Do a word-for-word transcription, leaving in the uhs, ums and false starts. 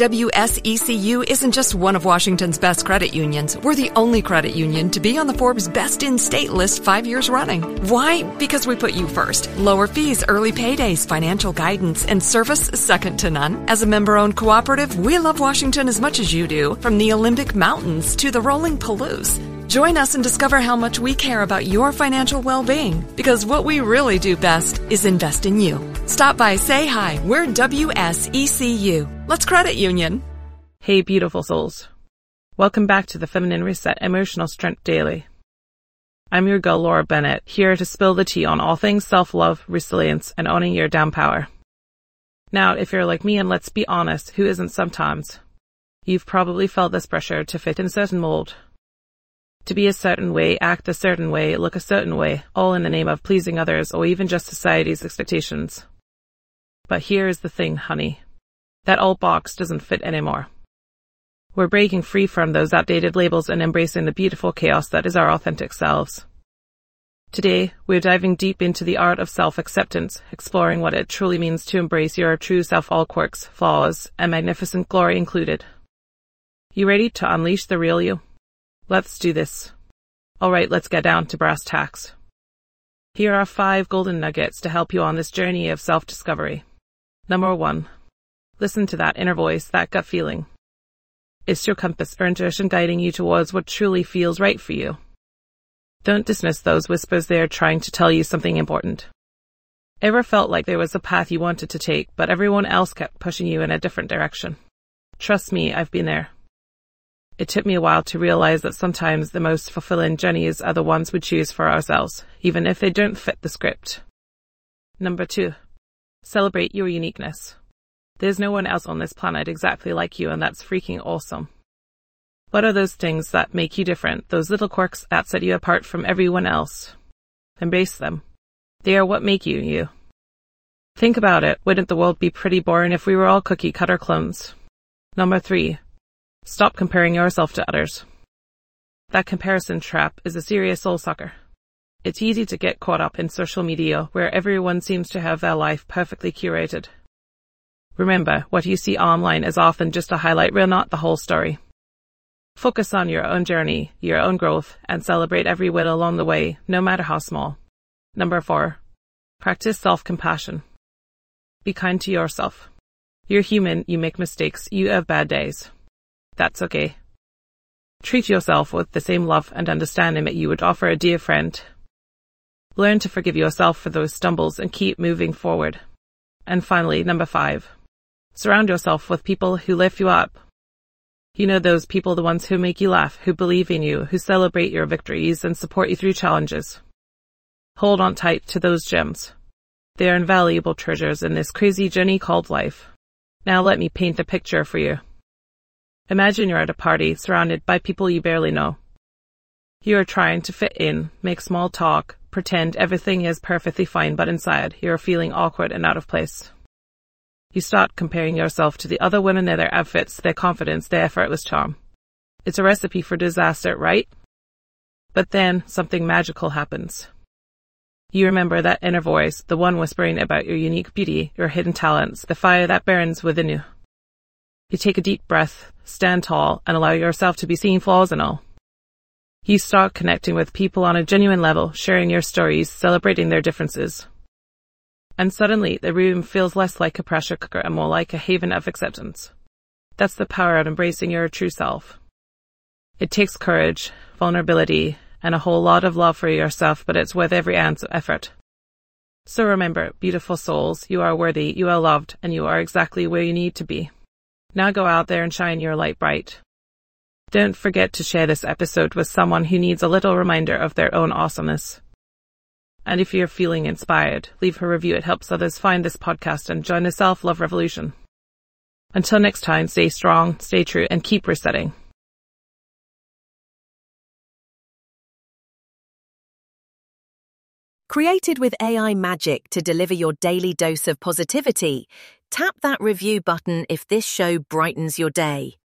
W S E C U isn't just one of Washington's best credit unions. We're the only credit union to be on the Forbes Best in State list five years running. Why? Because we put you first. Lower fees, early paydays, financial guidance, and service second to none. As a member-owned cooperative, we love Washington as much as you do, from the Olympic Mountains to the rolling Palouse. Join us and discover how much we care about your financial well-being, because what we really do best is invest in you. Stop by, say hi. We're W S E C U. Let's credit union. Hey, beautiful souls. Welcome back to the Feminine Reset Emotional Strength Daily. I'm your girl, Laura Bennett, here to spill the tea on all things self-love, resilience, and owning your damn power. Now, if you're like me, and let's be honest, who isn't sometimes? You've probably felt this pressure to fit in a certain mold. To be a certain way, act a certain way, look a certain way, all in the name of pleasing others or even just society's expectations. But here is the thing, honey. That old box doesn't fit anymore. We're breaking free from those outdated labels and embracing the beautiful chaos that is our authentic selves. Today, we're diving deep into the art of self-acceptance, exploring what it truly means to embrace your true self, all quirks, flaws, and magnificent glory included. You ready to unleash the real you? Let's do this. Alright, let's get down to brass tacks. Here are five golden nuggets to help you on this journey of self-discovery. Number one. Listen to that inner voice, that gut feeling. It's your compass or intuition guiding you towards what truly feels right for you. Don't dismiss those whispers, they are trying to tell you something important. Ever felt like there was a path you wanted to take, but everyone else kept pushing you in a different direction? Trust me, I've been there. It took me a while to realize that sometimes the most fulfilling journeys are the ones we choose for ourselves, even if they don't fit the script. Number two. Celebrate your uniqueness. There's no one else on this planet exactly like you, and that's freaking awesome. What are those things that make you different, those little quirks that set you apart from everyone else? Embrace them. They are what make you, you. Think about it, wouldn't the world be pretty boring if we were all cookie-cutter clones? Number three. Stop comparing yourself to others. That comparison trap is a serious soul sucker. It's easy to get caught up in social media where everyone seems to have their life perfectly curated. Remember, what you see online is often just a highlight reel, not the whole story. Focus on your own journey, your own growth, and celebrate every win along the way, no matter how small. Number four. Practice self-compassion. Be kind to yourself. You're human, you make mistakes, you have bad days. That's okay. Treat yourself with the same love and understanding that you would offer a dear friend. Learn to forgive yourself for those stumbles and keep moving forward. And finally, number five. Surround yourself with people who lift you up. You know those people, the ones who make you laugh, who believe in you, who celebrate your victories and support you through challenges. Hold on tight to those gems. They are invaluable treasures in this crazy journey called life. Now let me paint the picture for you. Imagine you're at a party surrounded by people you barely know. You are trying to fit in, make small talk, pretend everything is perfectly fine, but inside you're feeling awkward and out of place. You start comparing yourself to the other women in their outfits, their confidence, their effortless charm. It's a recipe for disaster, right? But then something magical happens. You remember that inner voice, the one whispering about your unique beauty, your hidden talents, the fire that burns within you. You take a deep breath, stand tall, and allow yourself to be seen, flaws and all. You start connecting with people on a genuine level, sharing your stories, celebrating their differences. And suddenly, the room feels less like a pressure cooker and more like a haven of acceptance. That's the power of embracing your true self. It takes courage, vulnerability, and a whole lot of love for yourself, but it's worth every ounce of effort. So remember, beautiful souls, you are worthy, you are loved, and you are exactly where you need to be. Now go out there and shine your light bright. Don't forget to share this episode with someone who needs a little reminder of their own awesomeness. And if you're feeling inspired, leave a review. It helps others find this podcast and join the self-love revolution. Until next time, stay strong, stay true, and keep resetting. Created with A I magic to deliver your daily dose of positivity, tap that review button if this show brightens your day.